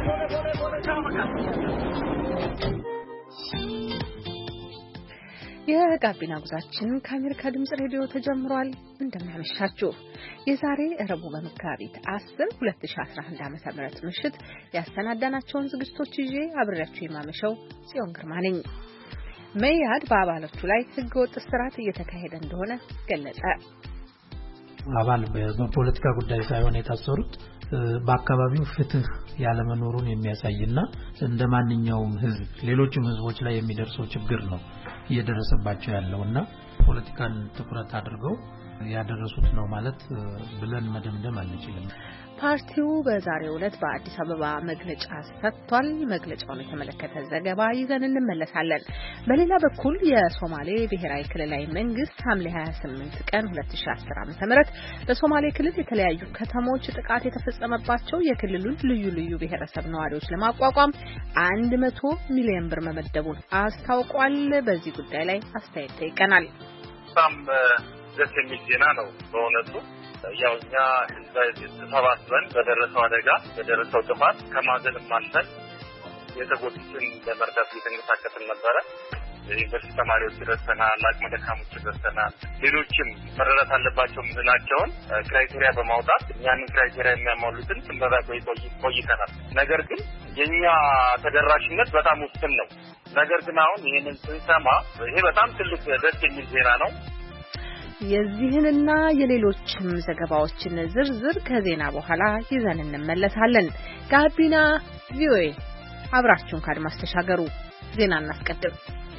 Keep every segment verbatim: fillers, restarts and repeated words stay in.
የጋቢና ጉዟችን ከአሜሪካ ድምጽ ሬዲዮ ተጀምሯል። እንደምናመሻችሁ የዛሬ ረቡዕ በመጋቢት አስር ሁለት ሺህ አስራ አንድ ዓመተ ምህረት ምሽት ያሰናዳናቸውን ዝግጅቶች ይዤ አብሬያችሁ የማመሸው ጽዮን ግርማ ነኝ። መያድ በአባላቱ ላይ ህገወጥ እስራት እየተካሄደ እንደሆነ ገለጸ። አባል በፖለቲካ ጉዳይ ሳይሆን የታሰሩት በአካባቢው ፍትህ ያለመኖሩን የሚያሳይና እንደማንኛውም ህዝብ ሌሎችም ህዝቦች ላይ የሚደርሰው ችግር ነው እየደረሰባቸው ያለውና ፖለቲካን ትኩረት አድርገው ያደረሱት ነው ማለት ብለን መደምደም አንችልም። ፓርቲው በዛሬው ዕለት በአዲስ አበባ መግለጫ ሰጥቷል። መግለጫውን የተመለከተ ዘገባ ይዘን እንመለሳለን። በሌላ በኩል የሶማሌ ብሔራዊ ክልላዊ መንግስት ሐምሌ ሀያ ስምንት ቀን ሁለት ሺህ አስር ዓመተ ምህረት በሶማሌ ክልል የተለያዩ ከተሞች ጥቃት የተፈጸመባቸው የክልሉን ልዩ ልዩ ብሔረሰብ ነዋሪዎች ለማቋቋም አንድ መቶ ሚሊዮን ብር መመደቡን አስታውቋል። በዚህ ጉዳይ ላይ አስተያየት ጠይቀናል። በጣም ደስ የሚል ዜና ነው በእውነቱ። ያው እኛ ተሰባስበን በደረሰው አደጋ በደረሰው ጥፋት ከማዘንም አልፈን የተጎዱትን ለመርዳት እየተንቀሳቀስን ነበረ። የዩኒቨርሲቲ ተማሪዎች ደርሰናል፣ አቅመ ደካሞች ደርሰናል። ሌሎችም መረዳት አለባቸው የምንላቸውን ክራይቴሪያ በማውጣት ያንን ክራይቴሪያ የሚያሟሉትን ስንበዛ ቆይተናል። ነገር ግን የኛ ተደራሽነት በጣም ውስን ነው። ነገር ግን አሁን ይሄንን ስንሰማ ይሄ በጣም ትልቅ ደስ የሚል ዜና ነው። የዚህንና የሌሎችም ዘገባዎችን ዝርዝር ከዜና በኋላ ይዘን እንመለሳለን። ጋቢና ቪኦኤ አብራችሁን ከአድማስ ተሻገሩ። ዜና እናስቀድም።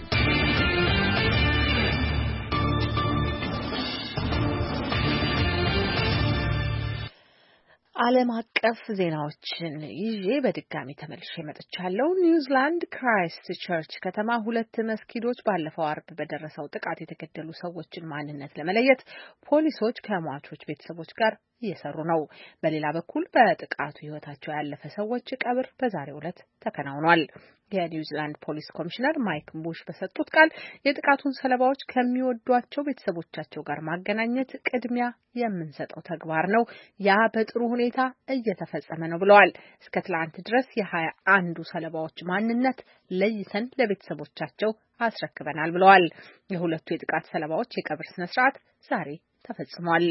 ዓለም አቀፍ ዜናዎችን ይዤ በድጋሚ ተመልሼ መጥቻለሁ። ኒውዚላንድ ክራይስት ቸርች ከተማ ሁለት መስጊዶች ባለፈው አርብ በደረሰው ጥቃት የተገደሉ ሰዎችን ማንነት ለመለየት ፖሊሶች ከሟቾች ቤተሰቦች ጋር እየሰሩ ነው። በሌላ በኩል በጥቃቱ ሕይወታቸው ያለፈ ሰዎች ቀብር በዛሬው ዕለት ተከናውኗል። የኒውዚላንድ ፖሊስ ኮሚሽነር ማይክ ቡሽ በሰጡት ቃል የጥቃቱን ሰለባዎች ከሚወዷቸው ቤተሰቦቻቸው ጋር ማገናኘት ቅድሚያ የምንሰጠው ተግባር ነው፣ ያ በጥሩ ሁኔታ እየተፈጸመ ነው ብለዋል። እስከ ትላንት ድረስ የሀያ አንዱ ሰለባዎች ማንነት ለይተን ለቤተሰቦቻቸው አስረክበናል ብለዋል። የሁለቱ የጥቃት ሰለባዎች የቀብር ስነ ስርዓት ዛሬ ተፈጽሟል።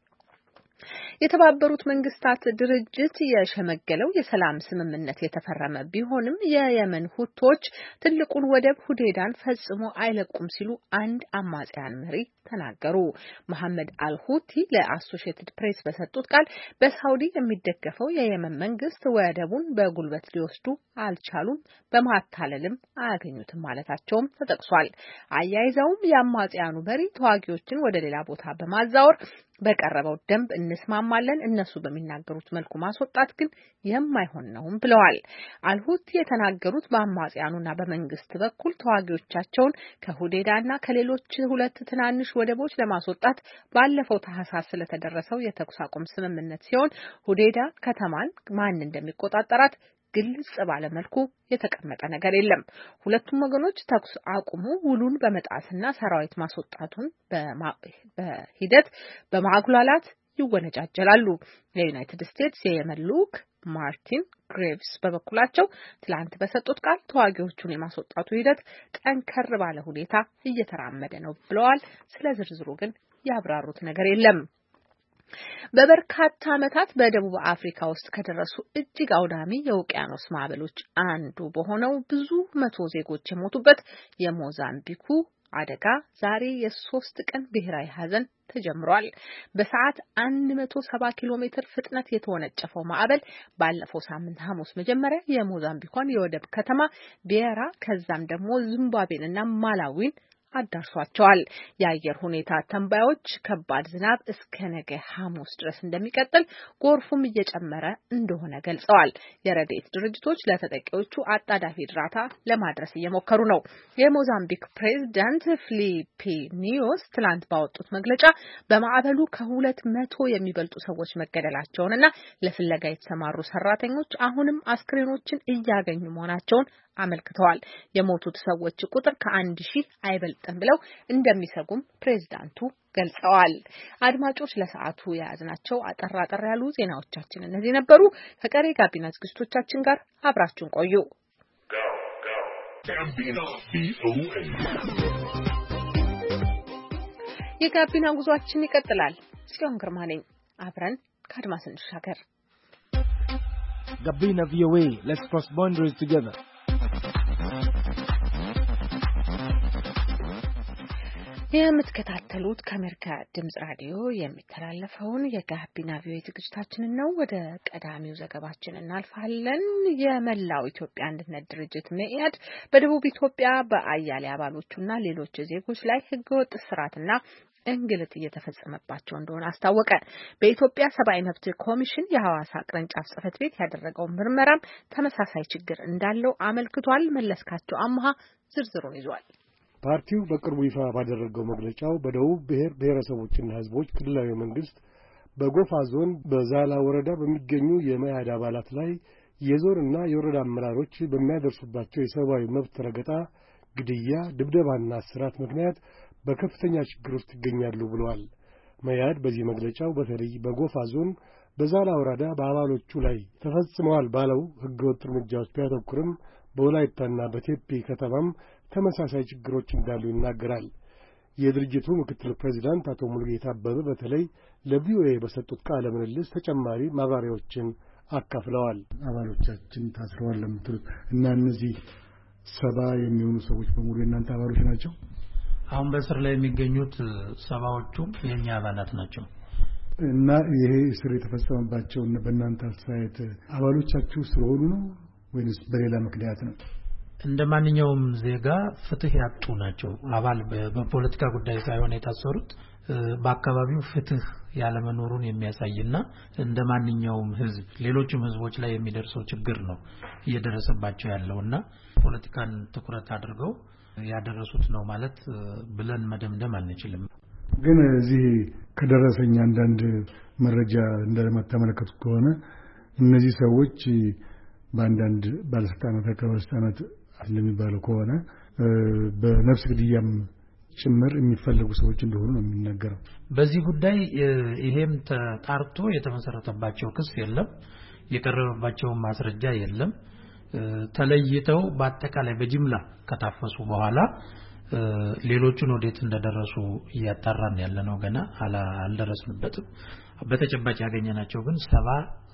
የተባበሩት መንግስታት ድርጅት የሸመገለው የሰላም ስምምነት የተፈረመ ቢሆንም የየመን ሁቶች ትልቁን ወደብ ሁዴዳን ፈጽሞ አይለቁም ሲሉ አንድ አማጽያን መሪ ተናገሩ። መሐመድ አልሁቲ ለአሶሺየትድ ፕሬስ በሰጡት ቃል በሳውዲ የሚደገፈው የየመን መንግስት ወደቡን በጉልበት ሊወስዱ አልቻሉም፣ በማታለልም አያገኙትም ማለታቸውም ተጠቅሷል። አያይዘውም የአማጽያኑ መሪ ተዋጊዎችን ወደ ሌላ ቦታ በማዛወር በቀረበው ደንብ እንስማማለን፣ እነሱ በሚናገሩት መልኩ ማስወጣት ግን የማይሆን ነውም ብለዋል። አልሁቲ የተናገሩት በአማጽያኑና በመንግስት በኩል ተዋጊዎቻቸውን ከሁዴዳና ከሌሎች ሁለት ትናንሽ ወደቦች ለማስወጣት ባለፈው ታህሳስ ስለተደረሰው የተኩስ አቁም ስምምነት ሲሆን ሁዴዳ ከተማን ማን እንደሚቆጣጠራት ግልጽ ባለ መልኩ የተቀመጠ ነገር የለም። ሁለቱም ወገኖች ተኩስ አቁሙ ውሉን በመጣስና ሰራዊት ማስወጣቱን በሂደት በማጉላላት ይወነጃጀላሉ። የዩናይትድ ስቴትስ የየመን ልዑክ ማርቲን ግሬቭስ በበኩላቸው ትላንት በሰጡት ቃል ተዋጊዎቹን የማስወጣቱ ሂደት ጠንከር ባለ ሁኔታ እየተራመደ ነው ብለዋል። ስለ ዝርዝሩ ግን ያብራሩት ነገር የለም። በበርካታ ዓመታት በደቡብ አፍሪካ ውስጥ ከደረሱ እጅግ አውዳሚ የውቅያኖስ ማዕበሎች አንዱ በሆነው ብዙ መቶ ዜጎች የሞቱበት የሞዛምቢኩ አደጋ ዛሬ የሶስት ቀን ብሔራዊ ሐዘን ተጀምሯል። በሰዓት መቶ ሰባ ኪሎ ሜትር ፍጥነት የተወነጨፈው ማዕበል ባለፈው ሳምንት ሐሙስ መጀመሪያ የሞዛምቢኳን የወደብ ከተማ ቤራ ከዛም ደግሞ ዚምባብዌንና ማላዊን አዳርሷቸዋል። የአየር ሁኔታ ተንባዮች ከባድ ዝናብ እስከ ነገ ሐሙስ ድረስ እንደሚቀጥል፣ ጎርፉም እየጨመረ እንደሆነ ገልጸዋል። የረድኤት ድርጅቶች ለተጠቂዎቹ አጣዳፊ እርዳታ ለማድረስ እየሞከሩ ነው። የሞዛምቢክ ፕሬዝዳንት ፊሊፔ ኒዮስ ትላንት ባወጡት መግለጫ በማዕበሉ ከሁለት መቶ የሚበልጡ ሰዎች መገደላቸውንና ለፍለጋ የተሰማሩ ሰራተኞች አሁንም አስክሬኖችን እያገኙ መሆናቸውን አመልክተዋል። የሞቱት ሰዎች ቁጥር ከአንድ ሺህ አይበልጥም ብለው እንደሚሰጉም ፕሬዝዳንቱ ገልጸዋል። አድማጮች ለሰዓቱ የያዝናቸው አጠር አጠር ያሉ ዜናዎቻችን እነዚህ ነበሩ። ከቀሪ ጋቢና ዝግጅቶቻችን ጋር አብራችሁን ቆዩ። የጋቢና ጉዟችን ይቀጥላል። ጽዮን ግርማ ነኝ። አብረን ከአድማስ እንሻገር። Gabina V O A, let's cross boundaries together. የምትከታተሉት ከአሜሪካ ድምጽ ራዲዮ የሚተላለፈውን የጋቢና ቪኦኤ ዝግጅታችንን ነው። ወደ ቀዳሚው ዘገባችን እናልፋለን። የመላው ኢትዮጵያ አንድነት ድርጅት መኢአድ በደቡብ ኢትዮጵያ በአያሌ አባሎቹና ሌሎች ዜጎች ላይ ህገወጥ እስራትና እንግልት እየተፈጸመባቸው እንደሆነ አስታወቀ። በኢትዮጵያ ሰብአዊ መብት ኮሚሽን የሐዋሳ ቅርንጫፍ ጽሕፈት ቤት ያደረገው ምርመራም ተመሳሳይ ችግር እንዳለው አመልክቷል። መለስካቸው አምሃ ዝርዝሩን ይዟል። ፓርቲው በቅርቡ ይፋ ባደረገው መግለጫው በደቡብ ብሔር ብሔረሰቦችና ህዝቦች ክልላዊ መንግስት በጎፋ ዞን በዛላ ወረዳ በሚገኙ የመኢአድ አባላት ላይ የዞንና የወረዳ አመራሮች በሚያደርሱባቸው የሰብአዊ መብት ረገጣ፣ ግድያ፣ ድብደባና እስራት ምክንያት በከፍተኛ ችግር ውስጥ ይገኛሉ ብለዋል። መኢአድ በዚህ መግለጫው በተለይ በጎፋ ዞን በዛላ ወረዳ በአባሎቹ ላይ ተፈጽመዋል ባለው ህገወጥ እርምጃዎች ቢያተኩርም በወላይታና በቴፒ ከተማም ተመሳሳይ ችግሮች እንዳሉ ይናገራል። የድርጅቱ ምክትል ፕሬዚዳንት አቶ ሙሉጌታ አበበ በተለይ ለቪኦኤ በሰጡት ቃለ ምልልስ ተጨማሪ ማብራሪያዎችን አካፍለዋል። አባሎቻችን ታስረዋል ለምትሉት እና እነዚህ ሰባ የሚሆኑ ሰዎች በሙሉ የእናንተ አባሎች ናቸው? አሁን በእስር ላይ የሚገኙት ሰባዎቹ የኛ አባላት ናቸው። እና ይሄ እስር የተፈጸመባቸው እና በእናንተ አስተያየት አባሎቻችሁ ስለሆኑ ነው ወይስ በሌላ ምክንያት ነው? እንደ ማንኛውም ዜጋ ፍትህ ያጡ ናቸው። አባል በፖለቲካ ጉዳይ ሳይሆን የታሰሩት በአካባቢው ፍትህ ያለመኖሩን የሚያሳይና እንደ ማንኛውም ህዝብ ሌሎችም ህዝቦች ላይ የሚደርሰው ችግር ነው እየደረሰባቸው ያለውና ፖለቲካን ትኩረት አድርገው ያደረሱት ነው ማለት ብለን መደምደም አንችልም። ግን እዚህ ከደረሰኝ አንዳንድ መረጃ እንደተመለከቱት ከሆነ እነዚህ ሰዎች በአንዳንድ ባለስልጣናት ከባለስልጣናት እንደሚባለው ከሆነ በነፍስ ግድያም ጭምር የሚፈልጉ ሰዎች እንደሆኑ ነው የሚነገረው። በዚህ ጉዳይ ይሄም ተጣርቶ የተመሰረተባቸው ክስ የለም፣ የቀረበባቸው ማስረጃ የለም። ተለይተው በአጠቃላይ በጅምላ ከታፈሱ በኋላ ሌሎቹን ወዴት እንደደረሱ እያጣራን ያለነው ገና አልደረስንበትም። በተጨባጭ ያገኘናቸው ግን ሰባ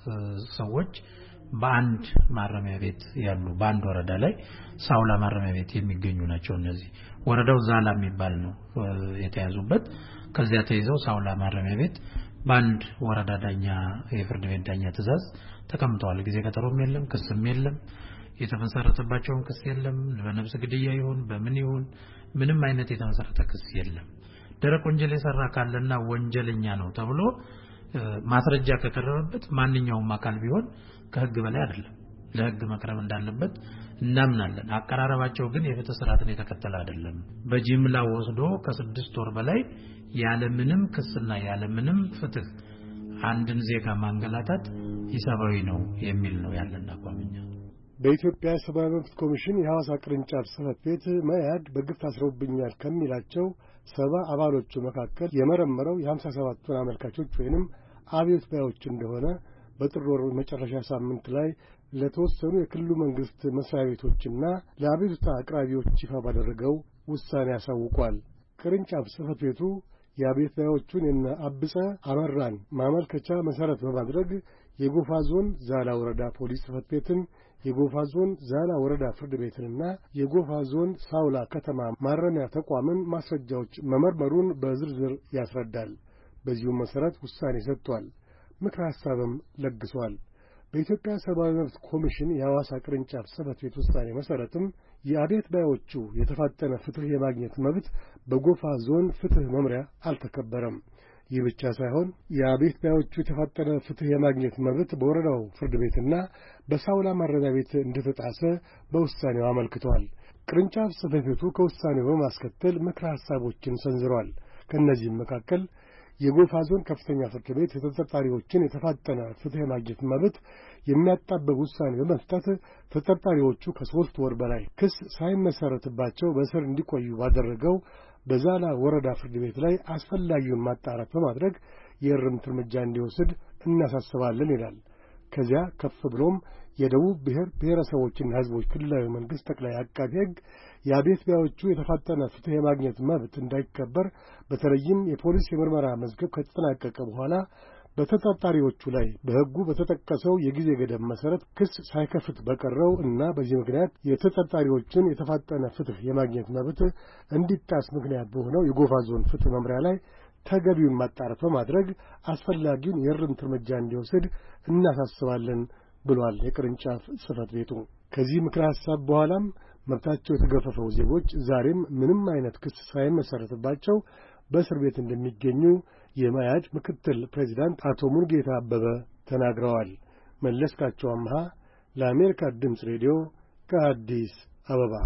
ሰዎች በአንድ ማረሚያ ቤት ያሉ በአንድ ወረዳ ላይ ሳውላ ማረሚያ ቤት የሚገኙ ናቸው። እነዚህ ወረዳው ዛላ የሚባል ነው የተያዙበት። ከዚያ ተይዘው ሳውላ ማረሚያ ቤት በአንድ ወረዳ ዳኛ የፍርድ ቤት ዳኛ ትዕዛዝ ተቀምጠዋል። ጊዜ ቀጠሮም የለም፣ ክስም የለም፣ የተመሰረተባቸውም ክስ የለም። በነፍስ ግድያ ይሁን በምን ይሁን ምንም አይነት የተመሰረተ ክስ የለም። ደረቅ ወንጀል የሰራ ካለና ወንጀለኛ ነው ተብሎ ማስረጃ ከቀረበበት ማንኛውም አካል ቢሆን ከህግ በላይ አይደለም፣ ለህግ መቅረብ እንዳለበት እናምናለን። አቀራረባቸው ግን የፍትህ ስርዓትን የተከተለ አይደለም። በጅምላ ወስዶ ከስድስት ወር በላይ ያለ ምንም ክስና ያለ ምንም ፍትህ አንድን ዜጋ ማንገላታት ኢሰብአዊ ነው የሚል ነው ያለን አቋምኛ። በኢትዮጵያ ሰብአዊ መብት ኮሚሽን የሐዋሳ ቅርንጫፍ ጽሕፈት ቤት መኢአድ በግፍ አስረውብኛል ከሚላቸው ሰባ አባሎቹ መካከል የመረመረው የሀምሳ ሰባቱን አመልካቾች ወይንም አብዮት ባዮች እንደሆነ በጥር ወር መጨረሻ ሳምንት ላይ ለተወሰኑ የክልሉ መንግስት መስሪያ ቤቶችና ለአቤቱታ አቅራቢዎች ይፋ ባደረገው ውሳኔ ያሳውቋል። ቅርንጫፍ ጽሕፈት ቤቱ የአቤት ባዮቹን የነ አብጸ አመራን ማመልከቻ መሰረት በማድረግ የጎፋ ዞን ዛላ ወረዳ ፖሊስ ጽሕፈት ቤትን፣ የጎፋ ዞን ዛላ ወረዳ ፍርድ ቤትንና የጎፋ ዞን ሳውላ ከተማ ማረሚያ ተቋምን ማስረጃዎች መመርመሩን በዝርዝር ያስረዳል። በዚሁም መሰረት ውሳኔ ሰጥቷል። ምክረ ሐሳብም ለግሷል። በኢትዮጵያ ሰብአዊ መብት ኮሚሽን የሐዋሳ ቅርንጫፍ ጽሕፈት ቤት ውሳኔ መሰረትም የአቤት ባዮቹ የተፋጠነ ፍትህ የማግኘት መብት በጎፋ ዞን ፍትህ መምሪያ አልተከበረም። ይህ ብቻ ሳይሆን የአቤት ባዮቹ የተፋጠነ ፍትህ የማግኘት መብት በወረዳው ፍርድ ቤትና በሳውላ ማረሚያ ቤት እንደተጣሰ በውሳኔው አመልክቷል። ቅርንጫፍ ጽሕፈት ቤቱ ከውሳኔው በማስከተል ምክረ ሐሳቦችን ሰንዝሯል። ከእነዚህም መካከል የጎፋ ዞን ከፍተኛ ፍርድ ቤት የተጠርጣሪዎችን የተፋጠነ ፍትህ የማግኘት መብት የሚያጣበብ ውሳኔ በመስጠት ተጠርጣሪዎቹ ከሦስት ወር በላይ ክስ ሳይመሰረትባቸው በእስር እንዲቆዩ ባደረገው በዛላ ወረዳ ፍርድ ቤት ላይ አስፈላጊውን ማጣራት በማድረግ የእርምት እርምጃ እንዲወስድ እናሳስባለን ይላል። ከዚያ ከፍ ብሎም የደቡብ ብሔር ብሔረሰቦችና ሕዝቦች ክልላዊ መንግሥት ጠቅላይ አቃቤ ሕግ የአቤቱታዎቹ የተፋጠነ ፍትሕ የማግኘት መብት እንዳይከበር በተለይም የፖሊስ የምርመራ መዝገብ ከተጠናቀቀ በኋላ በተጠርጣሪዎቹ ላይ በሕጉ በተጠቀሰው የጊዜ ገደብ መሠረት ክስ ሳይከፍት በቀረው እና በዚህ ምክንያት የተጠርጣሪዎችን የተፋጠነ ፍትሕ የማግኘት መብት እንዲጣስ ምክንያት በሆነው የጎፋ ዞን ፍትሕ መምሪያ ላይ ተገቢውን ማጣራት በማድረግ አስፈላጊውን የእርምት እርምጃ እንዲወስድ እናሳስባለን ብሏል የቅርንጫፍ ጽሕፈት ቤቱ። ከዚህ ምክረ ሐሳብ በኋላም መብታቸው የተገፈፈው ዜጎች ዛሬም ምንም አይነት ክስ ሳይመሠረትባቸው በእስር ቤት እንደሚገኙ የመያድ ምክትል ፕሬዚዳንት አቶ ሙሉጌታ አበበ ተናግረዋል። መለስካቸው አምሃ ለአሜሪካ ድምፅ ሬዲዮ ከአዲስ አበባ።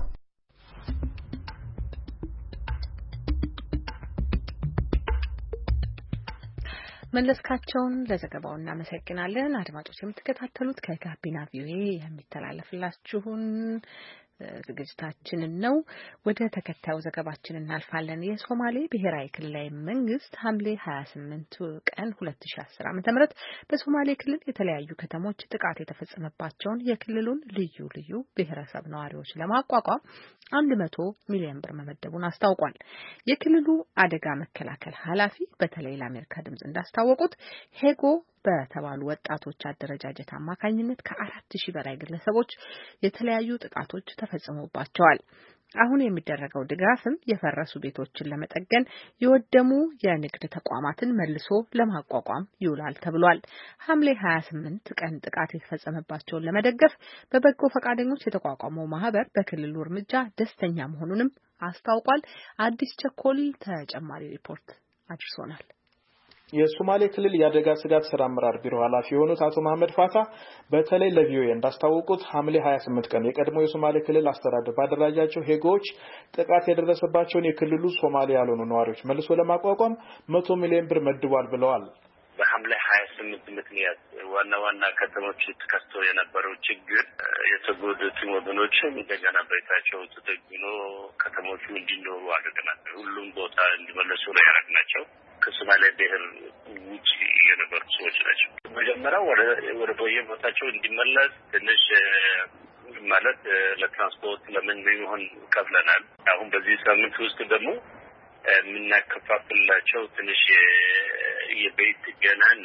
መለስካቸውን ለዘገባው እናመሰግናለን። አድማጮች የምትከታተሉት ከጋቢና ቪኦኤ የሚተላለፍላችሁን ዝግጅታችንን ነው። ወደ ተከታዩ ዘገባችን እናልፋለን። የሶማሌ ብሔራዊ ክልላዊ መንግስት ሐምሌ ሀያ ስምንት ቀን ሁለት ሺህ አስር ዓ.ም በሶማሌ ክልል የተለያዩ ከተሞች ጥቃት የተፈጸመባቸውን የክልሉን ልዩ ልዩ ብሔረሰብ ነዋሪዎች ለማቋቋም አንድ መቶ ሚሊዮን ብር መመደቡን አስታውቋል። የክልሉ አደጋ መከላከል ኃላፊ በተለይ ለአሜሪካ ድምጽ እንዳስታወቁት ሄጎ በተባሉ ወጣቶች አደረጃጀት አማካኝነት ከአራት ሺህ በላይ ግለሰቦች የተለያዩ ጥቃቶች ተፈጽሞባቸዋል። አሁን የሚደረገው ድጋፍም የፈረሱ ቤቶችን ለመጠገን የወደሙ የንግድ ተቋማትን መልሶ ለማቋቋም ይውላል ተብሏል። ሐምሌ ሀያ ስምንት ቀን ጥቃት የተፈጸመባቸውን ለመደገፍ በበጎ ፈቃደኞች የተቋቋመው ማህበር በክልሉ እርምጃ ደስተኛ መሆኑንም አስታውቋል። አዲስ ቸኮል ተጨማሪ ሪፖርት አድርሶናል። የሶማሌ ክልል የአደጋ ስጋት ስራ አመራር ቢሮ ኃላፊ የሆኑት አቶ መሐመድ ፋታ በተለይ ለቪኦኤ እንዳስታወቁት ሐምሌ ሀያ ስምንት ቀን የቀድሞ የሶማሌ ክልል አስተዳደር ባደራጃቸው ሄጎዎች ጥቃት የደረሰባቸውን የክልሉ ሶማሌ ያልሆኑ ነዋሪዎች መልሶ ለማቋቋም መቶ ሚሊዮን ብር መድቧል ብለዋል። በሐምሌ ሀያ ስምንት ምክንያት ዋና ዋና ከተሞች ተከስቶ የነበረው ችግር የተጎዱትን ወገኖችን እንደገና ቤታቸው ተጠግኖ ከተሞቹ እንዲኖሩ አድርገናል። ሁሉም ቦታ እንዲመለሱ ነው ያደረግናቸው። ከሶማሌ ብሔር ውጭ የነበሩ ሰዎች ናቸው። መጀመሪያ ወደ ወደ ቦታቸው እንዲመለስ ትንሽ ማለት ለትራንስፖርት ለምን ቢሆን ከፍለናል። አሁን በዚህ ሳምንት ውስጥ ደግሞ የምናከፋፍላቸው ትንሽ የቤት ገናና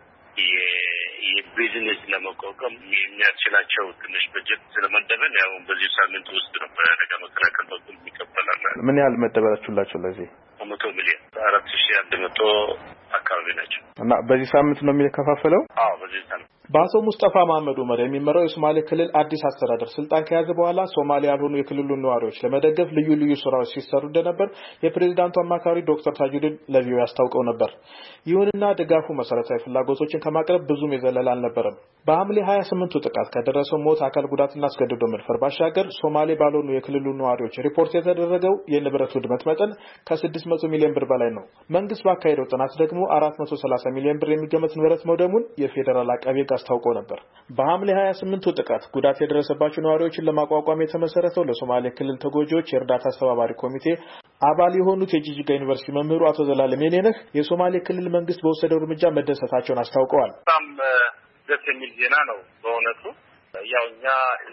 የቢዝነስ ለመቋቋም የሚያስችላቸው ትንሽ በጀት ስለመደበን ያው በዚህ ሳምንት ውስጥ ነው በአደጋ መከላከል በኩል የሚከፈላል። ምን ያህል መደበላችሁላችሁ? ለዚህ መቶ ሚሊዮን አራት ሺህ አንድ መቶ አካባቢ ናቸው። እና በዚህ ሳምንት ነው የሚከፋፈለው? አዎ በዚህ ሳምንት። በአቶ ሙስጠፋ መሐመድ ዑመር የሚመራው የሶማሌ ክልል አዲስ አስተዳደር ስልጣን ከያዘ በኋላ ሶማሌ ያልሆኑ የክልሉ ነዋሪዎች ለመደገፍ ልዩ ልዩ ስራዎች ሲሰሩ እንደነበር የፕሬዝዳንቱ አማካሪ ዶክተር ታጁዲን ለቪኦኤ ያስታውቀው ነበር። ይሁንና ድጋፉ መሰረታዊ ፍላጎቶችን ከማቅረብ ብዙም የዘለለ አልነበረም። በሐምሌ ሀያ ስምንት ጥቃት ከደረሰው ሞት፣ አካል ጉዳትና አስገድዶ መድፈር ባሻገር ሶማሌ ባልሆኑ የክልሉ ነዋሪዎች ሪፖርት የተደረገው የንብረት ውድመት መጠን ከስድስት መቶ ሚሊዮን ብር በላይ ነው። መንግስት ባካሄደው ጥናት ደግሞ አራት መቶ ሰላሳ ሚሊዮን ብር የሚገመት ንብረት መውደሙን የፌደራል አቃቤ ሕግ አስታውቆ ነበር። በሐምሌ ሀያ ስምንት ጥቃት ጉዳት የደረሰባቸው ነዋሪዎችን ለማቋቋም የተመሰረተው ለሶማሌ ክልል ተጎጂዎች የእርዳታ አስተባባሪ ኮሚቴ አባል የሆኑት የጂጂጋ ዩኒቨርሲቲ መምህሩ አቶ ዘላለም የኔነህ የሶማሌ ክልል መንግስት በወሰደው እርምጃ መደሰታቸውን አስታውቀዋል። በጣም ደስ የሚል ዜና ነው በእውነቱ። ያው እኛ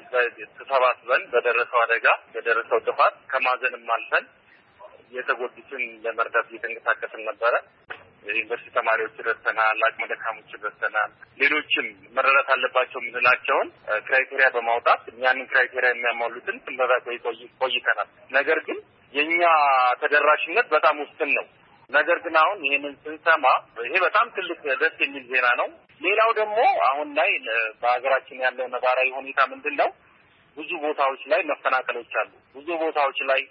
ተሰባስበን በደረሰው አደጋ በደረሰው ጥፋት ከማዘንም አልፈን የተጎዱትን ለመርዳት እየተንቀሳቀስን ነበረ። የዩኒቨርሲቲ ተማሪዎች ረድተናል፣ አቅመ ደካሞች ረድተናል። ሌሎችም መረዳት አለባቸው የምንላቸውን ክራይቴሪያ በማውጣት እኛንን ክራይቴሪያ የሚያሟሉትን ስንበዛ ቆይተናል። ነገር ግን የኛ ተደራሽነት በጣም ውስን ነው። ነገር ግን አሁን ይሄንን ስንሰማ ይሄ በጣም ትልቅ ደስ የሚል ዜና ነው። ሌላው ደግሞ አሁን ላይ በሀገራችን ያለው ነባራዊ ሁኔታ ምንድነው? ብዙ ቦታዎች ላይ መፈናቀሎች አሉ። ብዙ ቦታዎች ላይ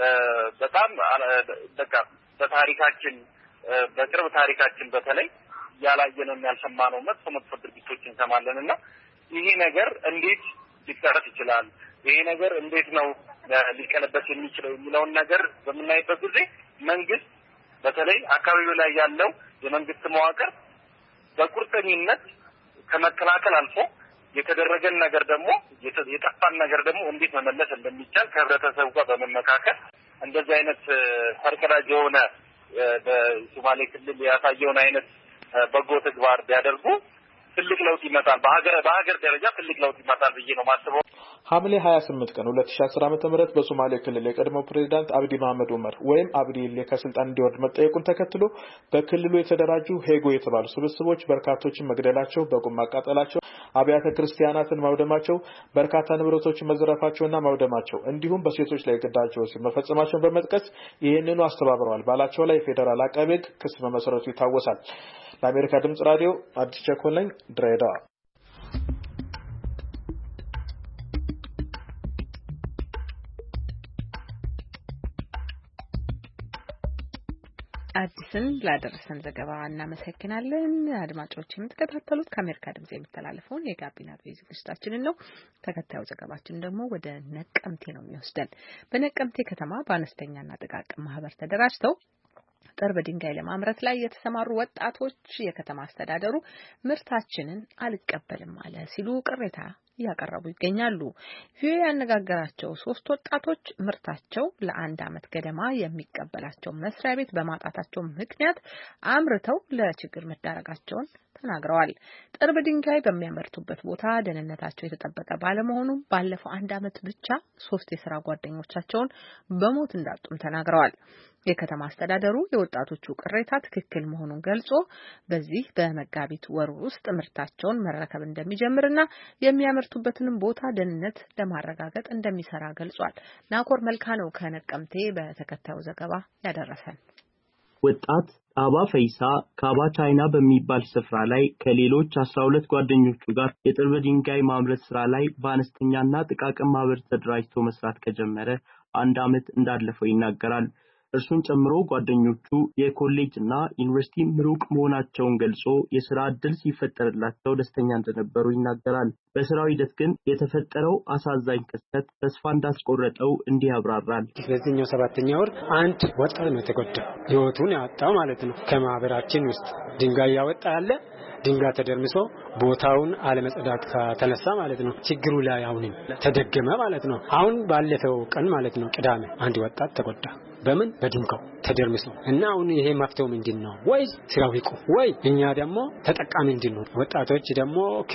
በጣም በቃ በታሪካችን በቅርብ ታሪካችን በተለይ ያላየነው ያልሰማነው መጥፎ መጥፎ ድርጊቶችን እንሰማለንና ይሄ ነገር እንዴት ሊቀረፍ ይችላል? ይሄ ነገር እንዴት ነው ሊቀለበስ የሚችለው የሚለውን ነገር በምናይበት ጊዜ መንግስት በተለይ አካባቢው ላይ ያለው የመንግስት መዋቅር በቁርጠኝነት ከመከላከል አልፎ የተደረገን ነገር ደግሞ የጠፋን ነገር ደግሞ እንዴት መመለስ እንደሚቻል ከህብረተሰቡ ጋር በመመካከል እንደዚህ አይነት ፈርቀዳጅ የሆነ በሶማሌ ክልል ያሳየውን አይነት በጎ ተግባር ቢያደርጉ ትልቅ ለውጥ ይመጣል። በሀገር በሀገር ደረጃ ትልቅ ለውጥ ይመጣል ብዬ ነው ማስበው። ሐምሌ ሃያ ስምንት ቀን ሁለት ሺህ አስር ዓመተ ምህረት በሶማሌ ክልል የቀድሞው ፕሬዝዳንት አብዲ መሐመድ ዑመር ወይም አብዲ ኢሌ ከስልጣን እንዲወርድ መጠየቁን ተከትሎ በክልሉ የተደራጁ ሄጎ የተባሉ ስብስቦች በርካቶችን መግደላቸው፣ በቁም ማቃጠላቸው፣ አብያተ ክርስቲያናትን ማውደማቸው፣ በርካታ ንብረቶችን መዘረፋቸውና ማውደማቸው እንዲሁም በሴቶች ላይ ግዳጅ ወሲብ መፈጸማቸውን በመጥቀስ ይህንኑ አስተባብረዋል ባላቸው ላይ ፌደራል አቃቤ ሕግ ክስ መመስረቱ ይታወሳል። ለአሜሪካ ድምጽ ራዲዮ አዲስ ቸኮለኝ ድሬዳዋ። አዲስን ላደረሰን ዘገባ እናመሰግናለን። አድማጮች የምትከታተሉት ከአሜሪካ ድምጽ የሚተላለፈውን የጋቢና ዝግጅታችንን ነው። ተከታዩ ዘገባችን ደግሞ ወደ ነቀምቴ ነው የሚወስደን። በነቀምቴ ከተማ በአነስተኛና ጥቃቅን ማህበር ተደራጅተው ጥርብ ድንጋይ ለማምረት ላይ የተሰማሩ ወጣቶች የከተማ አስተዳደሩ ምርታችንን አልቀበልም አለ ሲሉ ቅሬታ እያቀረቡ ይገኛሉ። ቪኦኤ ያነጋገራቸው ሶስት ወጣቶች ምርታቸው ለአንድ ዓመት ገደማ የሚቀበላቸው መስሪያ ቤት በማጣታቸው ምክንያት አምርተው ለችግር መዳረጋቸውን ተናግረዋል። ጥርብ ድንጋይ በሚያመርቱበት ቦታ ደህንነታቸው የተጠበቀ ባለመሆኑ ባለፈው አንድ ዓመት ብቻ ሶስት የሥራ ጓደኞቻቸውን በሞት እንዳጡም ተናግረዋል። የከተማ አስተዳደሩ የወጣቶቹ ቅሬታ ትክክል መሆኑን ገልጾ በዚህ በመጋቢት ወር ውስጥ ምርታቸውን መረከብ እንደሚጀምርና የሚያመርቱበትንም ቦታ ደህንነት ለማረጋገጥ እንደሚሰራ ገልጿል። ናኮር መልካ ነው ከነቀምቴ በተከታዩ ዘገባ ያደረሰን። ወጣት ጣባ ፈይሳ ካባ ቻይና በሚባል ስፍራ ላይ ከሌሎች አስራ ሁለት ጓደኞቹ ጋር የጥርብ ድንጋይ ማምረት ስራ ላይ በአነስተኛና ጥቃቅን ማህበር ተደራጅቶ መስራት ከጀመረ አንድ ዓመት እንዳለፈው ይናገራል። እርሱን ጨምሮ ጓደኞቹ የኮሌጅና ዩኒቨርሲቲ ምሩቅ መሆናቸውን ገልጾ የሥራ ዕድል ሲፈጠርላቸው ደስተኛ እንደነበሩ ይናገራል። በስራው ሂደት ግን የተፈጠረው አሳዛኝ ክስተት ተስፋ እንዳስቆረጠው እንዲህ ያብራራል። በዚህኛው ሰባተኛ ወር አንድ ወጣት ነው የተጎዳው፣ ህይወቱን ያጣው ማለት ነው። ከማህበራችን ውስጥ ድንጋይ ያወጣ ያለ ድንጋይ ተደርምሶ ቦታውን አለመጸዳት ተነሳ ማለት ነው። ችግሩ ላይ አሁንም ተደገመ ማለት ነው። አሁን ባለፈው ቀን ማለት ነው ቅዳሜ አንድ ወጣት ተጎዳ። በምን በድንጋው ተደርምሶ እና አሁን ይሄ መፍትሄው ምንድነው? ወይ ስራው ይቆም ወይ እኛ ደግሞ ተጠቃሚ እንድንሆን፣ ወጣቶች ደግሞ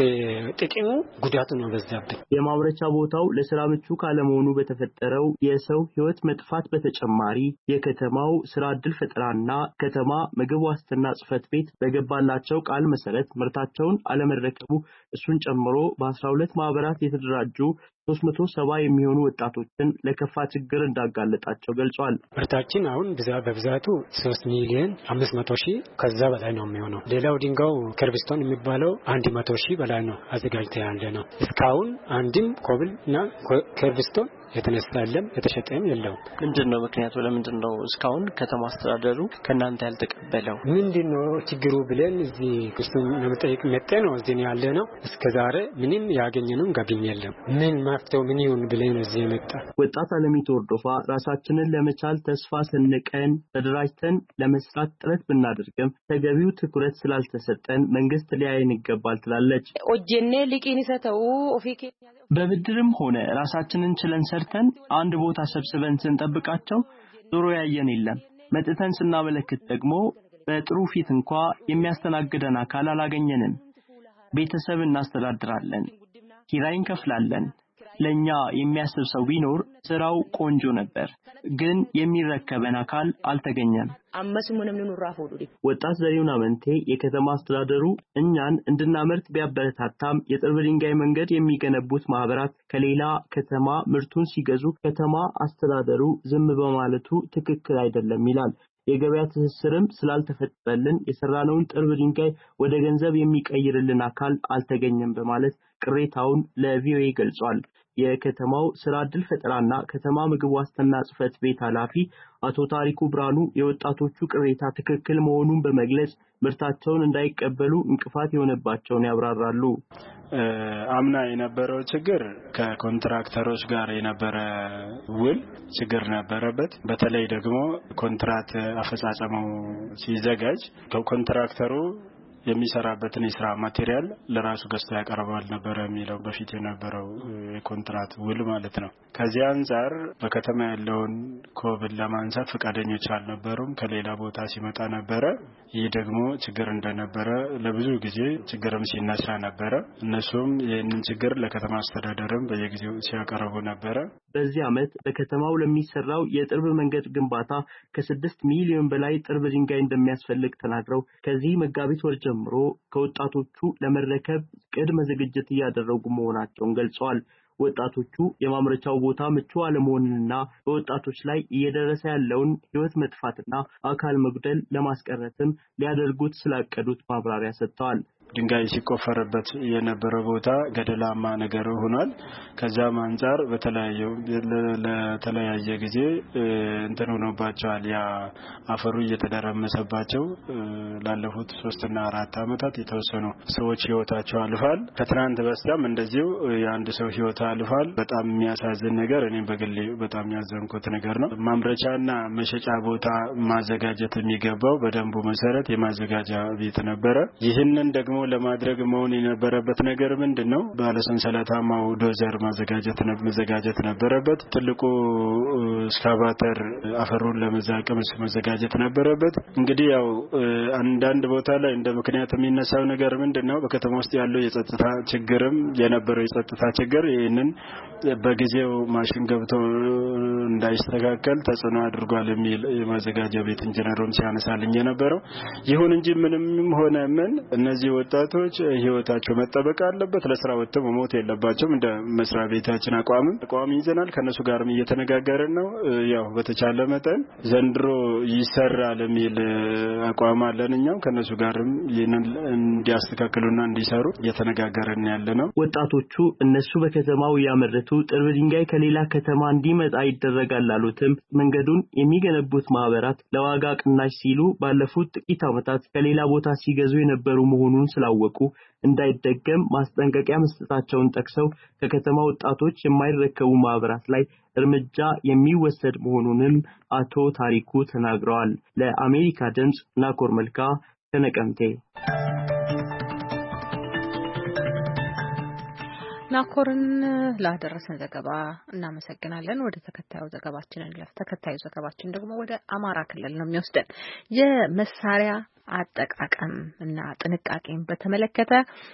ከጥቅሙ ጉዳቱ ነው በዛብን። የማምረቻ ቦታው ለስራ ምቹ ካለመሆኑ በተፈጠረው የሰው ህይወት መጥፋት በተጨማሪ የከተማው ስራ ዕድል ፈጠራና ከተማ ምግብ ዋስትና ጽሕፈት ቤት በገባላቸው ቃል መሰረት ምርታቸውን አለመረከቡ እሱን ጨምሮ በአስራ ሁለት ማህበራት የተደራጁ ሶስት መቶ ሰባ የሚሆኑ ወጣቶችን ለከፋ ችግር እንዳጋለጣቸው ገልጿል። ምርታችን አሁን በብዛቱ ሶስት ሚሊዮን አምስት መቶ ሺህ ከዛ በላይ ነው የሚሆነው። ሌላው ድንጋው ከርብስቶን የሚባለው አንድ መቶ ሺህ በላይ ነው አዘጋጅተን ያለ ነው። እስካሁን አንድም ኮብልና ከርብስቶን የተነሳለም የተሸጠም የለው። ምንድነው ምክንያቱ? ለምንድነው እስካሁን ከተማ አስተዳደሩ ከናንተ ያልተቀበለው? ምንድነው ችግሩ ብለን እዚህ ክስቱን ለመጠየቅ መጥተን ነው እዚህ ያለ ነው። እስከዛሬ ምንም ያገኘነው ገቢም የለም። ምን ማፍተው ምን ይሁን ብለን እዚህ መጣ። ወጣት አለሚቱ ወርዶፋ ራሳችንን ለመቻል ተስፋ ሰንቀን ተደራጅተን ለመስራት ጥረት ብናደርግም ተገቢው ትኩረት ስላልተሰጠን መንግስት ሊያየን ይገባል ትላለች። ኦጀኔ ሊቂኒሰተው ኦፊኬ በብድርም ሆነ ራሳችንን ችለን ሰርተን አንድ ቦታ ሰብስበን ስንጠብቃቸው ዞሮ ያየን የለም። መጥተን ስናመለክት ደግሞ በጥሩ ፊት እንኳን የሚያስተናግደን አካል አላገኘንም። ቤተሰብ እናስተዳድራለን፣ ኪራይ እንከፍላለን። ለኛ የሚያስብ ሰው ቢኖር ስራው ቆንጆ ነበር፣ ግን የሚረከበን አካል አልተገኘም። አመስሙንም ንኑራፎዱ ወጣት ዘሪሁን አመንቴ የከተማ አስተዳደሩ እኛን እንድናመርት ቢያበረታታም የጥርብ ድንጋይ መንገድ የሚገነቡት ማህበራት ከሌላ ከተማ ምርቱን ሲገዙ ከተማ አስተዳደሩ ዝም በማለቱ ትክክል አይደለም ይላል። የገበያ ትስስርም ስላልተፈጠረልን የሰራነውን ጥርብ ድንጋይ ወደ ገንዘብ የሚቀይርልን አካል አልተገኘም በማለት ቅሬታውን ለቪኦኤ ገልጿል። የከተማው ስራ ዕድል ፈጠራና ከተማ ምግብ ዋስትና ጽሕፈት ቤት ኃላፊ አቶ ታሪኩ ብራኑ የወጣቶቹ ቅሬታ ትክክል መሆኑን በመግለጽ ምርታቸውን እንዳይቀበሉ እንቅፋት የሆነባቸውን ያብራራሉ። አምና የነበረው ችግር ከኮንትራክተሮች ጋር የነበረ ውል ችግር ነበረበት። በተለይ ደግሞ ኮንትራት አፈጻጸሙ ሲዘጋጅ ኮንትራክተሩ የሚሰራበትን የስራ ማቴሪያል ለራሱ ገዝቶ ያቀርባል ነበር የሚለው በፊት የነበረው የኮንትራት ውል ማለት ነው። ከዚህ አንፃር በከተማ ያለውን ኮብል ለማንሳት ፈቃደኞች አልነበሩም። ከሌላ ቦታ ሲመጣ ነበረ። ይህ ደግሞ ችግር እንደነበረ ለብዙ ጊዜ ችግርም ሲነሳ ነበረ። እነሱም ይህንን ችግር ለከተማ አስተዳደርም በየጊዜው ሲያቀርቡ ነበረ። በዚህ ዓመት በከተማው ለሚሰራው የጥርብ መንገድ ግንባታ ከስድስት ሚሊዮን በላይ ጥርብ ድንጋይ እንደሚያስፈልግ ተናግረው ከዚህ መጋቢት ወር ጀምሮ ከወጣቶቹ ለመረከብ ቅድመ ዝግጅት እያደረጉ መሆናቸውን ገልጸዋል። ወጣቶቹ የማምረቻው ቦታ ምቹ አለመሆንና በወጣቶች ላይ እየደረሰ ያለውን ህይወት መጥፋትና አካል መጉደል ለማስቀረትም ሊያደርጉት ስላቀዱት ማብራሪያ ሰጥተዋል። ድንጋይ ሲቆፈርበት የነበረው ቦታ ገደላማ ነገር ሆኗል። ከዛም አንፃር በተለያየ ለተለያየ ጊዜ እንትን ሆኖባቸዋል። ያ አፈሩ እየተደረመሰባቸው ላለፉት ሶስት እና አራት አመታት የተወሰኑ ሰዎች ህይወታቸው አልፏል። ከትናንት በስቲያም እንደዚሁ የአንድ ሰው ህይወት አልፏል። በጣም የሚያሳዝን ነገር እኔም በግሌ በጣም ያዘንኩት ነገር ነው። ማምረቻና መሸጫ ቦታ ማዘጋጀት የሚገባው በደንቡ መሰረት የማዘጋጃ ቤት ነበረ። ይህንን ደግሞ ለማድረግ መሆን የነበረበት ነገር ምንድነው? ባለሰንሰለታማው ዶዘር ማዘጋጀት መዘጋጀት ነበረበት። ትልቁ ስካቫተር አፈሩን ለመዛቀም መዘጋጀት ነበረበት። እንግዲህ ያው አንዳንድ ቦታ ላይ እንደ ምክንያት የሚነሳው ነገር ምንድነው? በከተማ ውስጥ ያለው የጸጥታ ችግርም የነበረው የጸጥታ ችግር ይሄንን በጊዜው ማሽን ገብቶ እንዳይስተካከል ተጽዕኖ አድርጓል የሚል የማዘጋጃ ቤት ኢንጂነሩም ሲያነሳልኝ የነበረው። ይሁን እንጂ ምንም ሆነ ምን እነዚህ ወጣቶች ህይወታቸው መጠበቅ አለበት። ለስራ ወጥተው መሞት የለባቸውም። እንደ መስሪያ ቤታችን አቋም አቋም ይዘናል። ከነሱ ጋርም እየተነጋገርን ነው። ያው በተቻለ መጠን ዘንድሮ ይሰራል የሚል አቋም አለንኛው። ከነሱ ጋርም ይሄንን እንዲያስተካክሉና እንዲሰሩ እየተነጋገርን ያለነው። ወጣቶቹ እነሱ በከተማው ያመረቱ ጥርብ ድንጋይ ከሌላ ከተማ እንዲመጣ ይደረጋል አሉትም መንገዱን የሚገነቡት ማህበራት ለዋጋ ቅናሽ ሲሉ ባለፉት ጥቂት ዓመታት ከሌላ ቦታ ሲገዙ የነበሩ መሆኑን ስላወቁ እንዳይደገም ማስጠንቀቂያ መስጠታቸውን ጠቅሰው ከከተማ ወጣቶች የማይረከቡ ማህበራት ላይ እርምጃ የሚወሰድ መሆኑንም አቶ ታሪኩ ተናግረዋል። ለአሜሪካ ድምጽ ናኮር መልካ ከነቀምቴ። ናኮርን ላደረሰን ዘገባ እናመሰግናለን። ወደ ተከታዩ ዘገባችን እንለፍ። ተከታዩ ዘገባችን ደግሞ ወደ አማራ ክልል ነው የሚወስደን። የመሳሪያ አጠቃቀም እና ጥንቃቄን በተመለከተ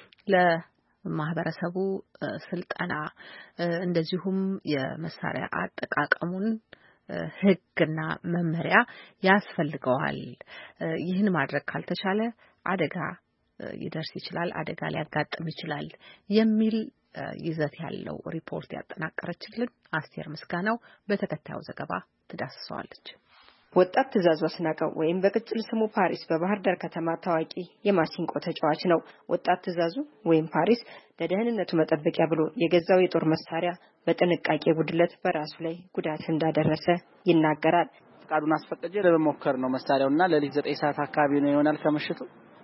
ለማህበረሰቡ ስልጠና እንደዚሁም የመሳሪያ አጠቃቀሙን ህግና መመሪያ ያስፈልገዋል። ይህን ማድረግ ካልተቻለ አደጋ ይደርስ ይችላል፣ አደጋ ሊያጋጥም ይችላል የሚል ይዘት ያለው ሪፖርት ያጠናቀረችልን አስቴር ምስጋናው በተከታዩ ዘገባ ትዳስሰዋለች። ወጣት ትዛዙ አስናቀው ወይም በቅጽል ስሙ ፓሪስ በባህር ዳር ከተማ ታዋቂ የማሲንቆ ተጫዋች ነው። ወጣት ትዛዙ ወይም ፓሪስ ለደህንነቱ መጠበቂያ ብሎ የገዛው የጦር መሳሪያ በጥንቃቄ ጉድለት በራሱ ላይ ጉዳት እንዳደረሰ ይናገራል። ፍቃዱን አስፈቅጄ ለመሞከር ነው መሳሪያውና ለሊት ዘጠኝ ሰዓት አካባቢ ነው ይሆናል ከምሽቱ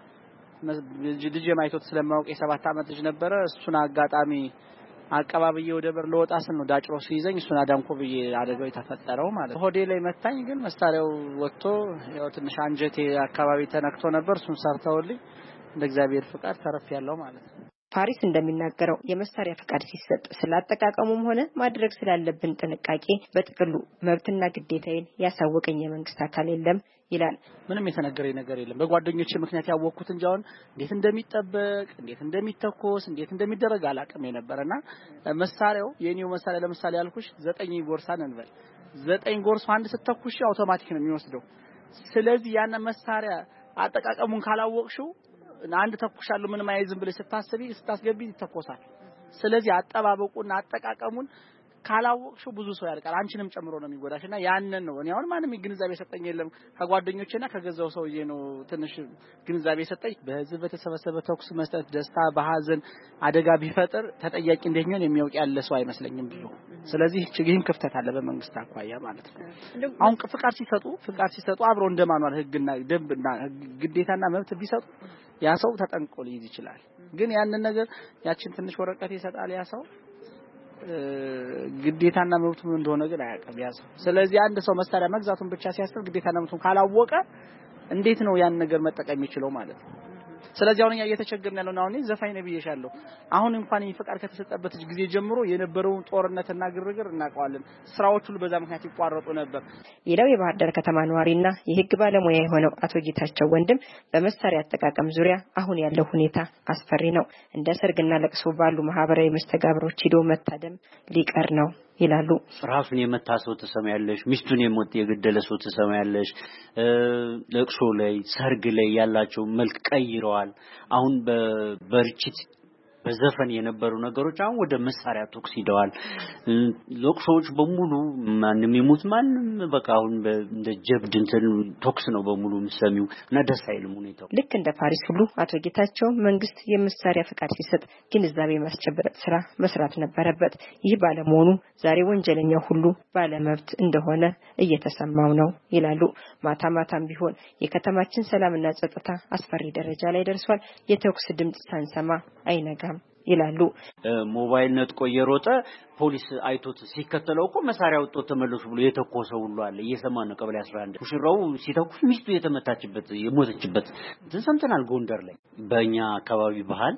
ልጅ የማይቶት ስለማውቅ የሰባት አመት ልጅ ነበረ። እሱን አጋጣሚ አቀባብዬ ወደ በር ለወጣ ስን ነው ዳጭሮ ሲይዘኝ እሱን አዳንኮ ብዬ አደጋው የተፈጠረው ማለት ነው። ሆዴ ላይ መታኝ፣ ግን መሳሪያው ወጥቶ ያው ትንሽ አንጀቴ አካባቢ ተነክቶ ነበር። እሱን ሰርተውልኝ እንደ እግዚአብሔር ፍቃድ ተረፍያለሁ ማለት ነው። ፓሪስ እንደሚናገረው የመሳሪያ ፍቃድ ሲሰጥ ስላጠቃቀሙም ሆነ ማድረግ ስላለብን ጥንቃቄ በጥቅሉ መብትና ግዴታዬን ያሳወቀኝ የመንግስት አካል የለም ይላል። ምንም የተነገረኝ ነገር የለም። በጓደኞቼ ምክንያት ያወቅኩት እንጂ አሁን እንዴት እንደሚጠበቅ እንዴት እንደሚተኮስ እንዴት እንደሚደረግ አላውቅም የነበረና መሳሪያው የኔው መሳሪያ ለምሳሌ ያልኩሽ ዘጠኝ ጎርሳን እንበል ዘጠኝ ጎርስ አንድ ስተኩሽ አውቶማቲክ ነው የሚወስደው። ስለዚህ ያን መሳሪያ አጠቃቀሙን ካላወቅሽው አንድ ተኩሻለሁ ምንም አይዝም ብለሽ ስታስቢ ስታስገቢ ይተኮሳል። ስለዚህ አጠባበቁና አጠቃቀሙን ካላወቅሽው ብዙ ሰው ያልቃል፣ አንቺንም ጨምሮ ነው የሚጎዳሽና ያንን ነው እኔ አሁን ማንም ግንዛቤ ሰጠኝ የለም። ከጓደኞቼና ከገዛው ሰውዬ ነው ትንሽ ግንዛቤ ሰጠኝ። በህዝብ በተሰበሰበ ተኩስ መስጠት ደስታ በሐዘን አደጋ ቢፈጥር ተጠያቂ እንደሚሆን የሚያውቅ ያለ ሰው አይመስለኝም ብዙ። ስለዚህ ችግኝም ክፍተት አለ በመንግስት አኳያ ማለት ነው። አሁን ፍቃድ ሲሰጡ ፍቃድ ሲሰጡ አብሮ እንደማኗል ህግና ደንብና ግዴታና መብት ቢሰጡ ያ ሰው ተጠንቆ ሊይዝ ይችላል። ግን ያንን ነገር ያችን ትንሽ ወረቀት ይሰጣል ያ ሰው ግዴታና መብቱ ምን እንደሆነ ግን አያውቅም ያ ሰው። ስለዚህ አንድ ሰው መሳሪያ መግዛቱን ብቻ ሲያስብ ግዴታና መብቱን ካላወቀ እንዴት ነው ያን ነገር መጠቀም የሚችለው ማለት ነው። ስለዚህ አሁን እየተቸገርን ያለውና አሁን ዘፋኝ ነው ብዬሻለሁ አሁን እንኳን ይፈቃድ ከተሰጠበት ጊዜ ጀምሮ የነበረውን ጦርነትና ግርግር እናቀዋለን ስራዎች ሁሉ በዛ ምክንያት ይቋረጡ ነበር ሌላው የባህር ዳር ከተማ ነዋሪና የህግ ባለሙያ የሆነው አቶ ጌታቸው ወንድም በመሳሪያ አጠቃቀም ዙሪያ አሁን ያለው ሁኔታ አስፈሪ ነው እንደ ሰርግና ለቅሶ ባሉ ማህበራዊ መስተጋብሮች ሄዶ መታደም ሊቀር ነው ይላሉ ራሱን የመታሰው ተሰማያለሽ ሚስቱን የሞት የገደለ ሰው ተሰማያለሽ ለቅሶ ላይ ሰርግ ላይ ያላቸው መልክ ቀይረዋል አሁን በበርችት በዘፈን የነበሩ ነገሮች አሁን ወደ መሳሪያ ቶክስ ሂደዋል ለቅሶዎች በሙሉ ማንንም ይሙት ማንንም በቃ አሁን እንደ ጀብድ እንትን ቶክስ ነው በሙሉ ምሰሚው እና ደስ አይልም ሁኔታው ልክ እንደ ፓሪስ ሁሉ አቶ ጌታቸው መንግስት የመሳሪያ ፍቃድ ሲሰጥ ግንዛቤ ማስጨበጥ ስራ መስራት ነበረበት ይህ ባለመሆኑ ዛሬ ወንጀለኛው ሁሉ ባለመብት እንደሆነ እየተሰማው ነው ይላሉ ማታ ማታም ቢሆን የከተማችን ሰላምና ጸጥታ አስፈሪ ደረጃ ላይ ደርሷል የተኩስ ድምጽ ሳንሰማ አይነጋም ይላሉ ሞባይል ነጥቆ የሮጠ ፖሊስ አይቶት ሲከተለው እኮ መሳሪያ ወጥቶ ተመለሱ ብሎ የተኮሰው ሁሉ አለ እየሰማን ነው ቀበሌ አስራ አንድ ሙሽራው ሲተኩስ ሚስቱ የተመታችበት የሞተችበት ተሰምተናል ጎንደር ላይ በእኛ አካባቢ ባህል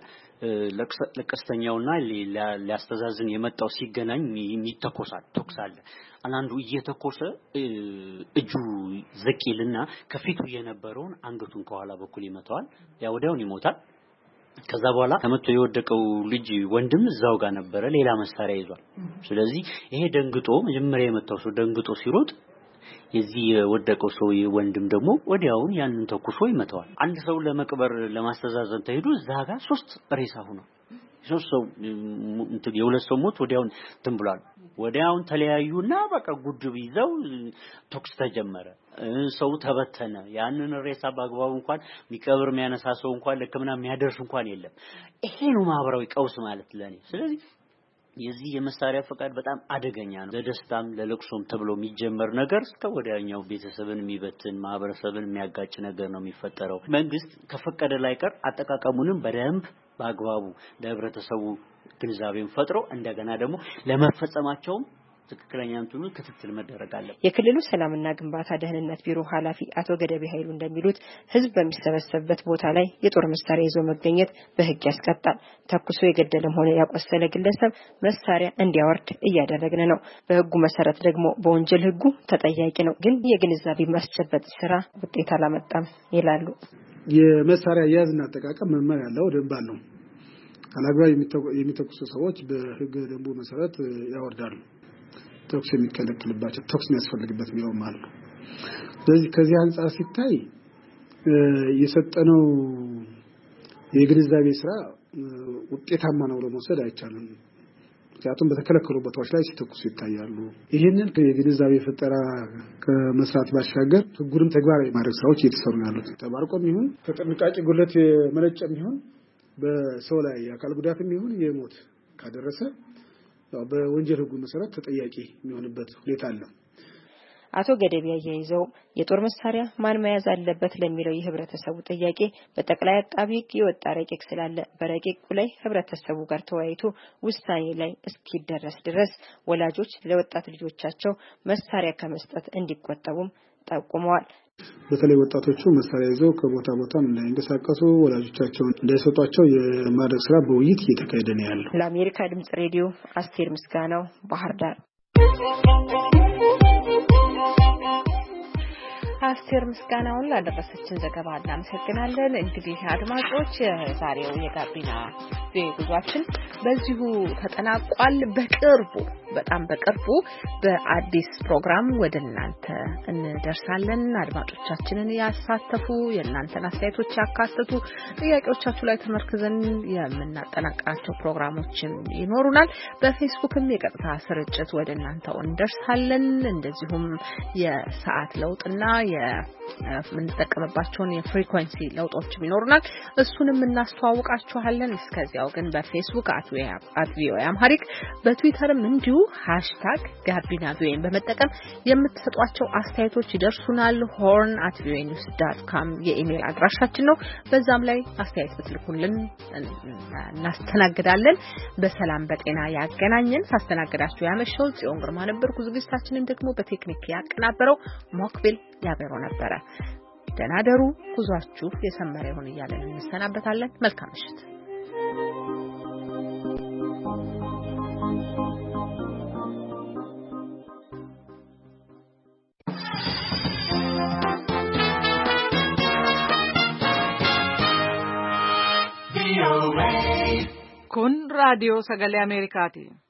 ለቀስተኛውና ሊያስተዛዝን የመጣው ሲገናኝ የሚተኮሳል ተኩሳለ አንዱ እየተኮሰ እጁ ዘቂልና ከፊቱ የነበረውን አንገቱን ከኋላ በኩል ይመታዋል ያ ወዲያውን ይሞታል ከዛ በኋላ ተመቶ የወደቀው ልጅ ወንድም እዛው ጋር ነበር ሌላ መሳሪያ ይዟል ስለዚህ ይሄ ደንግጦ መጀመሪያ የመታው ሰው ደንግጦ ሲሮጥ የዚህ ወደቀው ሰው ወንድም ደግሞ ወዲያውን ያንን ተኩሶ ይመታዋል አንድ ሰው ለመቅበር ለማስተዛዘን ተሄዶ እዛ ጋር ሶስት ሬሳ ሆኖ ሶስት ሰው እንትን የሁለት ሰው ሞት ወዲያውን ተንብሏል ወዲያውን ተለያዩና በቃ ጉድብ ይዘው ቶክስ ተጀመረ ሰው ተበተነ ያንን ሬሳ ባግባቡ እንኳን ሚቀብር የሚያነሳ ሰው እንኳን ለከምና የሚያደርስ እንኳን የለም ይሄ ነው ማህበራዊ ቀውስ ማለት ለኔ ስለዚህ የዚህ የመሳሪያ ፈቃድ በጣም አደገኛ ነው ለደስታም ለለቅሶም ተብሎ የሚጀመር ነገር እስከ ወዲያኛው ቤተሰብን የሚበትን ማህበረሰብን የሚያጋጭ ነገር ነው የሚፈጠረው መንግስት ከፈቀደ ላይ ቀር አጠቃቀሙንም በደንብ ባግባቡ ለህብረተሰቡ ግንዛቤን ፈጥሮ እንደገና ደግሞ ለመፈጸማቸውም ትክክለኛ እንትኑ ክትትል መደረግ አለበት የክልሉ ሰላምና ግንባታ ደህንነት ቢሮ ኃላፊ አቶ ገደቤ ኃይሉ እንደሚሉት ህዝብ በሚሰበሰብበት ቦታ ላይ የጦር መሳሪያ ይዞ መገኘት በህግ ያስቀጣል ተኩሶ የገደለም ሆነ ያቆሰለ ግለሰብ መሳሪያ እንዲያወርድ እያደረግን ነው በህጉ መሰረት ደግሞ በወንጀል ህጉ ተጠያቂ ነው ግን የግንዛቤ ማስጨበጥ ስራ ውጤት አላመጣም ይላሉ የመሳሪያ ያዝና አጠቃቀም መመሪያ ያለው ደንብ አለው አላግባብ የሚተኩሱ ሰዎች በህግ ደንቡ መሰረት ያወርዳሉ ተኩስ የሚከለክልባቸው ተኩስ የሚያስፈልግበት ነው ማለት ነው ስለዚህ ከዚህ አንፃር ሲታይ የሰጠነው የግንዛቤ ስራ ውጤታማ ነው ለመውሰድ አይቻልም ምክንያቱም በተከለከሉ ቦታዎች ላይ ሲተኩሱ ይታያሉ ይሄንን የግንዛቤ ፈጠራ ከመስራት ባሻገር ህጉንም ተግባራዊ ማድረግ ስራዎች እየተሰሩ ያሉት ተባርቆም ይሁን ተጠንቃቂ ጉለት መለጨም ይሁን በሰው ላይ አካል ጉዳትም ይሁን የሞት ካደረሰ በወንጀል ህጉ መሰረት ተጠያቂ የሚሆንበት ሁኔታ አለ አቶ ገደቤ ያያይዘው የጦር መሳሪያ ማን መያዝ አለበት ለሚለው የህብረተሰቡ ጥያቄ በጠቅላይ አቃቢ ህግ የወጣ ረቂቅ ስላለ በረቂቁ ላይ ህብረተሰቡ ጋር ተወያይቶ ውሳኔ ላይ እስኪደረስ ድረስ ወላጆች ለወጣት ልጆቻቸው መሳሪያ ከመስጠት እንዲቆጠቡም ጠቁመዋል በተለይ ወጣቶቹ መሳሪያ ይዘው ከቦታ ቦታ እንዳይንቀሳቀሱ ወላጆቻቸው እንዳይሰጧቸው የማድረግ ስራ በውይይት እየተካሄደ ነው ያለው ለአሜሪካ ድምጽ ሬዲዮ አስቴር ምስጋናው ባህር ዳር አስቴር ምስጋናውን ላደረሰችን ዘገባ እናመሰግናለን እንግዲህ አድማጮች የዛሬው የጋቢና ጉዟችን በዚሁ ተጠናቋል በቅርቡ በጣም በቅርቡ በአዲስ ፕሮግራም ወደናንተ እንደርሳለን አድማጮቻችንን ያሳተፉ የናንተን አስተያየቶች ያካተቱ ጥያቄዎቻችሁ ላይ ተመርክዘን የምናጠናቅራቸው ፕሮግራሞችም ይኖሩናል በፌስቡክም የቀጥታ ስርጭት ወደናንተ እንደርሳለን እንደዚሁም የሰዓት ለውጥና የምንጠቀምባቸውን የፍሪኩዌንሲ ለውጦችም ይኖሩናል እሱንም እናስተዋውቃችኋለን እስከዚያው ግን በፌስቡክ አት ቪኦኤ አምሃሪክ በትዊተርም እንዲሁ ሃሽታግ ጋቢና ቪኦኤን በመጠቀም የምትሰጧቸው አስተያየቶች ይደርሱናል ሆርን አት ቪኦኤ ኒውስ ዶት ኮም የኢሜል አድራሻችን ነው በዛም ላይ አስተያየት ብትልኩልን እናስተናግዳለን በሰላም በጤና ያገናኘን ሳስተናግዳችሁ ያመሸው ጽዮን ግርማ ነበርኩ ዝግጅታችንን ደግሞ በቴክኒክ ያቀናበረው ሞክቢል ያበረው ነበር ደህና ደሩ። ጉዟችሁ የሰመረ ይሁን እያለን እንሰናበታለን። መልካም ምሽት። Kun raadiyoo sagalee Ameerikaati.